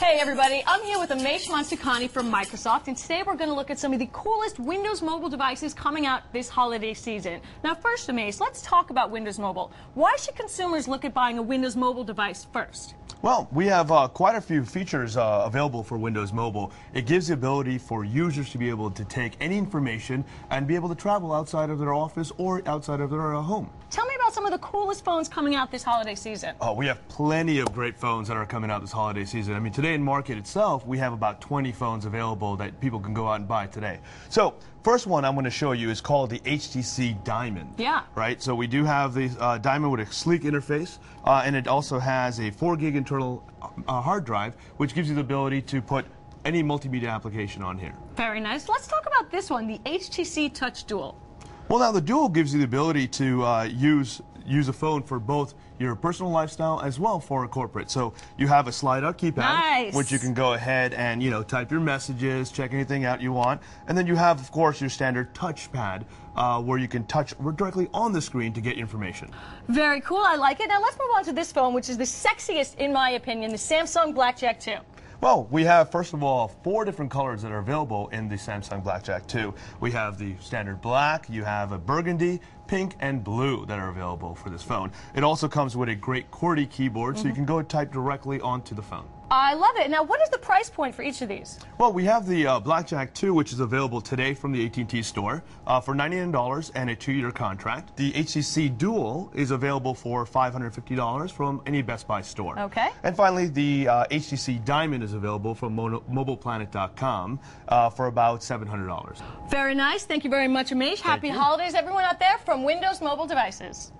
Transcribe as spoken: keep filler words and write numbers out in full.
Hey everybody, I'm here with Amesh Mansukani from Microsoft, and today we're going to look at some of the coolest Windows Mobile devices coming out this holiday season. Now first, Amesh, let's talk about Windows Mobile. Why should consumers look at buying a Windows Mobile device first? Well, we have uh, quite a few features uh, available for Windows Mobile. It gives the ability for users to be able to take any information and be able to travel outside of their office or outside of their uh, home. Tell me about some of the coolest phones coming out this holiday season. Oh, we have plenty of great phones that are coming out this holiday season. I mean, today in market itself, we have about twenty phones available that people can go out and buy today. So, first one I'm going to show you is called the H T C Diamond. Yeah. Right? So we do have the uh, Diamond with a sleek interface, uh, and it also has a four gig internal uh, hard drive, which gives you the ability to put any multimedia application on here. Very nice. Let's talk about this one, the H T C Touch Dual. Well, now the Dual gives you the ability to uh, use use a phone for both your personal lifestyle as well for a corporate. So you have a slide-out keypad, nice. which you can go ahead and you know type your messages, check anything out you want, and then you have, of course, your standard touchpad uh, where you can touch directly on the screen to get information. Very cool. I like it. Now let's move on to this phone, which is the sexiest, in my opinion, the Samsung Blackjack two. Well, we have, first of all, four different colors that are available in the Samsung Blackjack two. We have the standard black, you have a burgundy, pink, and blue that are available for this phone. It also comes with a great QWERTY keyboard, mm-hmm. so you can go type directly onto the phone. I love it. Now, what is the price point for each of these? Well, we have the uh, Blackjack two, which is available today from the A T and T store uh, for ninety-nine dollars and a two-year contract. The H T C Dual is available for five hundred fifty dollars from any Best Buy store. Okay. And finally, the uh, H T C Diamond is available from mobile planet dot com uh, for about seven hundred dollars. Very nice. Thank you very much, Amesh. Happy holidays, everyone out there from Windows Mobile Devices.